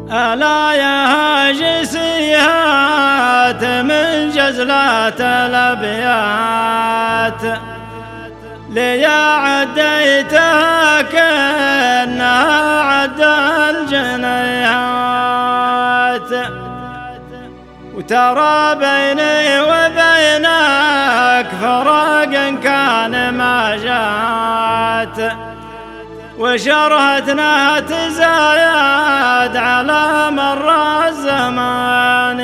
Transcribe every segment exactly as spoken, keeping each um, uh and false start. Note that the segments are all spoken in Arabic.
ألا يا هاجسيات من جزلات الأبيات ليا عديتها كأنها عد الجنيات، وترى بيني وبينك فراق كان ما جات، وشرهتنا تزايد على مر الزمان،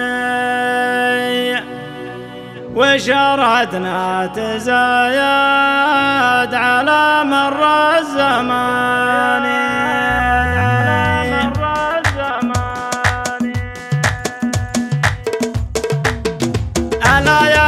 وشرهتنا تزايد على مر الزمان. ألا يا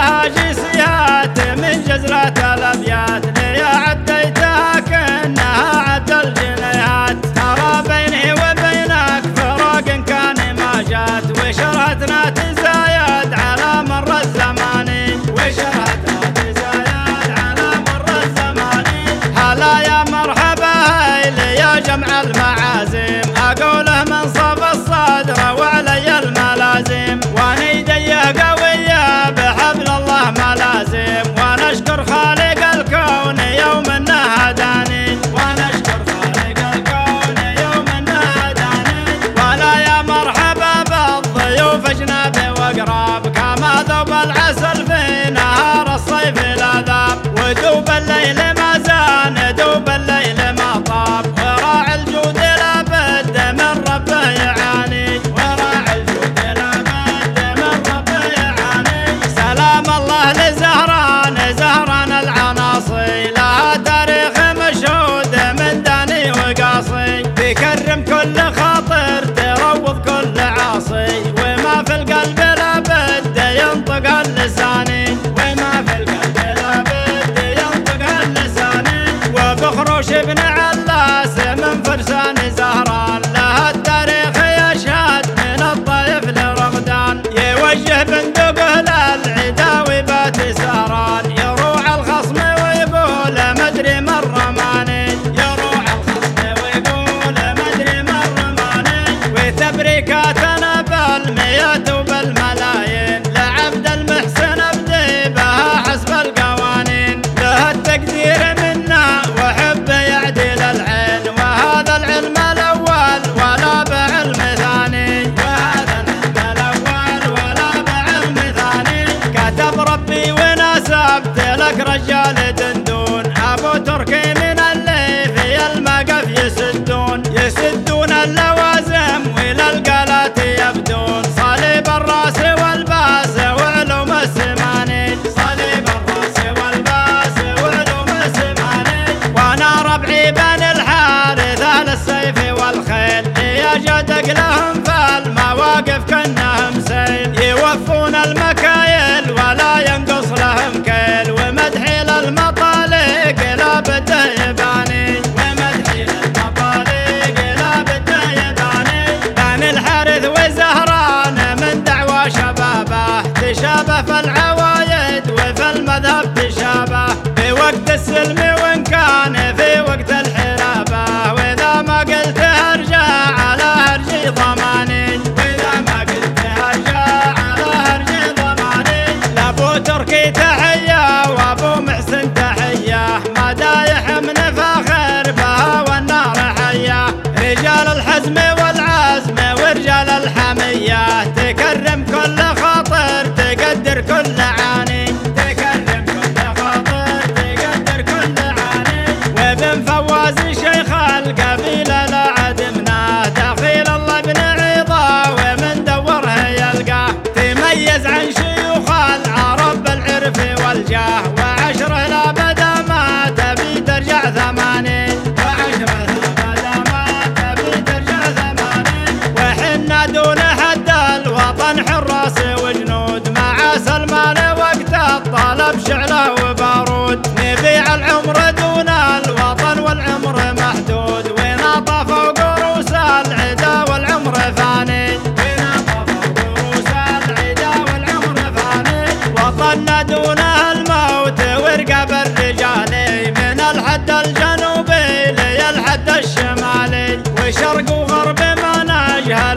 هاجسيات من جزرات الأبيات ليا عديتها كأنها عد الجنيات، ترى بيني وبينك فراق كان ما جات، وشرهتنا تزايد على مر الزمان، وشرهتنا تزايد على مر الزمان. هلا يا مرحبا هيلي يا جمع المعازيم، أقوله من صف الصدر وعلي الملازم، واني يديه قوية بحبل الله ملازم، وانا اشكر خالق الكون يوم انه هداني، وانا اشكر خالق الكون يوم انه هداني. ولا يا مرحبا بالضيوف اجنبي واقراب، كما ذوب العسل في نهار الصيف لا ذاب، ودوب الليل ما زان دوب الليل ما طاب، وراعي الجود لابد من ربه يعاني، وراعي الجود لابد من ربه يعاني. سلام الله لزهران زهران العناصي، لها تاريخ مشهود من داني وقاصي، تكرم كل خاطر تروض كل عاصي، وما في القلب لابد ينطق اللساني، وما في القلب لابد ينطق اللساني. وبخروش ابن علاس من فرسان زهران، لها التاريخ يشهد من الطيف لرغدان، يوجه بندقه للعداوي بات سهران، يروع الخصم ويقول مدري من رماني، يروع الخصم ويقول مدري من رماني. وتبريكاتنا بالمئات وبالملايين، لعبد المحسن ابدي بها حسب القوانين، له التقدير منا وحب يعدل العين، وهذا العلم الاول ولا بعلم ثاني، وهذا العلم الاول ولا بعلم ثاني. كتب ربي ونسبت لك رجال دندون، ابو تركي من اللي في المقف يسدون، يسدون اللوازم والى القالات يبدون، صليب الراس والباس وعلوم السماني، صليب الراس والباس وعلوم السماني. وانا ربعي بن الحارث اهل السيف والخيل، يجدق لهم في المواقف كانهم سيل، يوفون المكايل ولا ينقص لهم كيل، ومدحي للمطالق لا بده يباني، ومدحي للمطالق لا بده يباني. بن الحارث وزهران من دعوى شبابه، تشابه في العوايد وفي المذهب تشابه، في وقت السلم وان كان في وقت الحرابه، واذا ما قلت ارجع على هرجي ضماني، واذا ما قلت ارجع على هرجي ضماني. لابو تركي تحيه وابو محسن تحيه، مدايح من فاخر بها والنار حيه، رجال الحزم والعزم ورجال الحميه، تكرم كل خاطر تقدر كل عاني، تكرم كل خاطر تقدر كل عاني. وابن فواز شيخ القبيله لا عدمنا، دخيل الله بن عيضه ومن دوره يلقاه، تميز عن شيوخ العرب بالعرف والجاه، وعشره لا بدا ما تبي ترجع ثماني، وعشره لا بدا ما تبي ترجع ثماني. وحنا دون حد الوطن حراس وجنود، مع سلمان وقت الطلب شعله وبارود، نبيع العمر دون الوطن والعمر محدود، ونطى فوق روس العدا والعمر فاني، ونطى فوق روس العدا والعمر فاني. وطننا دون الموت ورقب الرجال، من الحد الجنوبي للحد الشمالي، وشرق وغرب ما نجهل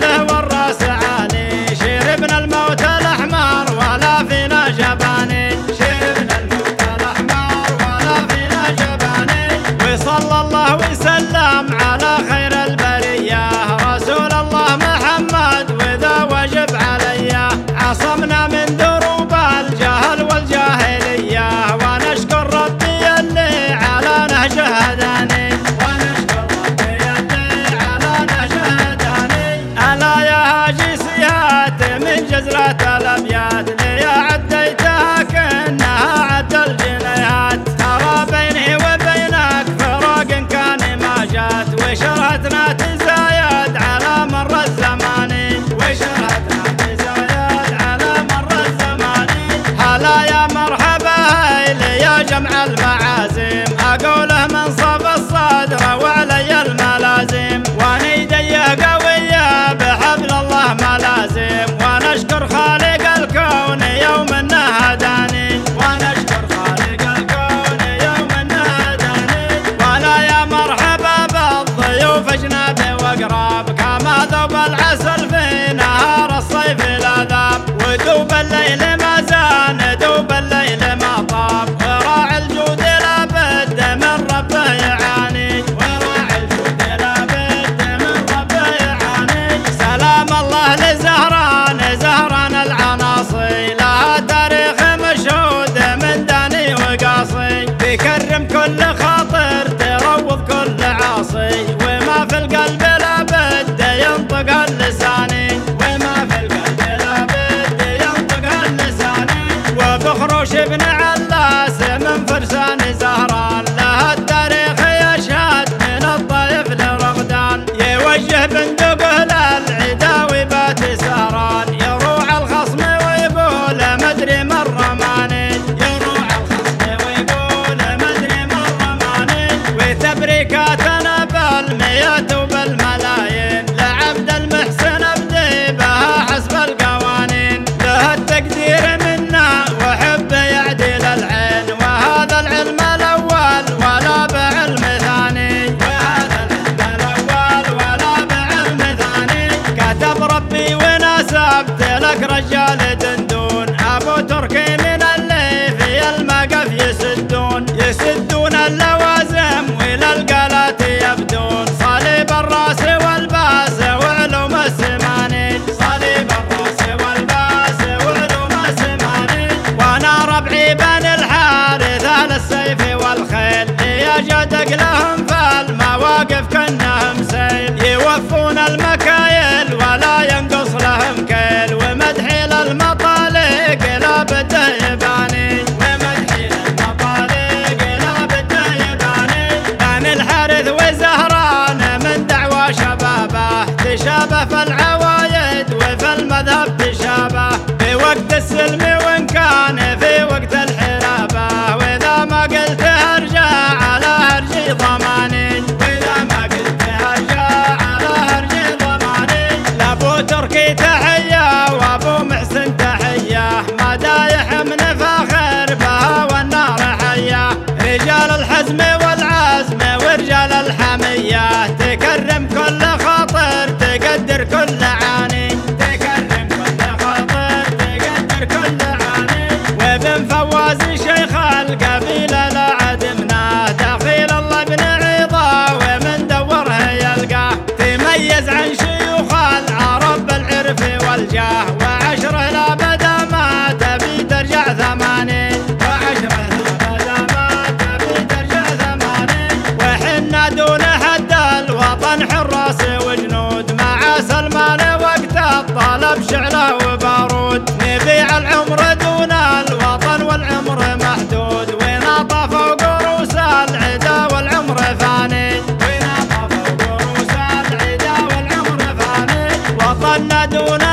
مع المعازيم، أقوله من صف الصدر وعلي الملازم، واني ديه قوية بحبل الله ملازم، ونشكر خالق الكون يوم انه هداني، ونشكر خالق الكون يوم انه هداني، ولا يا مرحبا بالضيوف اجنبي واقراب، كما ذوب العسل في نهار الصيف لا ذاب، ودوب الليل ما زان دوب الليل ما طاب، وراعي الجود لا بد من ربه يعاني، وراعي الجود لا بد من ربه يعاني، سلام الله لزهران زهران العناصي، لها تاريخ مشهود من داني وقاصي، بيكرم كل خاطر تروض كل عاصي، وما في القلب لا بد ينطق اللساني، وما في القلب لا بد ينطق اللساني، وبخروش ابن علاس من فرسان زهران، لها التاريخ يشهد من الطيف لرغدان، يوجه بندقه للعدا وبات سهران، يروع الخصم ويقول مدري من رماني، يروع الخصم ويقول مدري من رماني، وتبريكاتنا بالمئات وبالملايين، لعبد المحسن ابدي بها حسب القوانين، له التقدير منا وحب يعدل العين، وهذا العلم الاول ولا بعلم ثاني، وهذا العلم الاول ولا بعلم ثاني، كتب ربي ونسبت لك رجال دندون، ابو تركي من اللي في المقف يسدون، يسدون اللوازم والى القلات يبدون، صليب الراس والباس وعلوم السماني، صليب الراس والباس وعلوم السماني، وانا ربعي بن الحارث اهل السيف والخيل، يجدق لهم في المواقف كانهم سيل، يوفون المكايل ولا ينقص لهم كيل، ومدحي للمطالق لا بده يباني، ومدحي للمطالق لا بده يباني، بن الحارث وزهران من دعوى شبابه، تشابه في العوايد وفي المذهب تشابه، في وقت السلم وان كان في وقت الحرابه، واذا ما قلت ارجع على هرجي ضماني، واذا ما قلت ارجع على هرجي ضماني، لابو تركي تحيه وابو محسن تحيه، مدايح من فاخر بها والنار حيه، رجال الحزم والعزم ورجال الحميه، تكرم كل خاطر تقدر كل عاني، تكرم كل خاطر تقدر كل عاني، وابن فواز شيخ القبيله لا عدمناه، دخيل الله بن عيضه ومن دوره يلقاه، تميز عن شيوخ العرب بالعرف والجاه، وعشره لا بدا ما تبي ترجع ثماني، وعشره لا بدا ما تبي ترجع ثماني، وحنا دون حد الوطن حراس وجنود، مع سلمان وقت الطلب شعله وبارود، نبيع العمر دون الوطن والعمر محدود، وناطى فوق روس العدا والعمر فاني، وناطى فوق روس العدا والعمر فاني، وطننا دون